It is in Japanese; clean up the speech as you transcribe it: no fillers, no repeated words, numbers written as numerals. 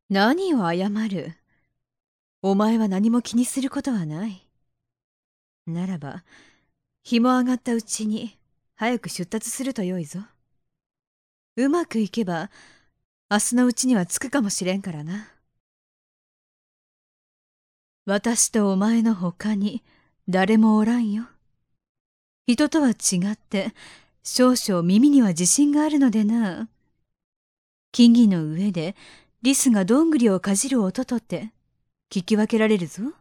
何を謝る。お前は何も気にすることはない。ならば、日も上がったうちに早く出立するとよいぞ。うまくいけば、明日のうちには着くかもしれんからな。私とお前の他に誰もおらんよ。人とは違って少々耳には自信があるのでな。木々の上でリスがどんぐりをかじる音とって聞き分けられるぞ。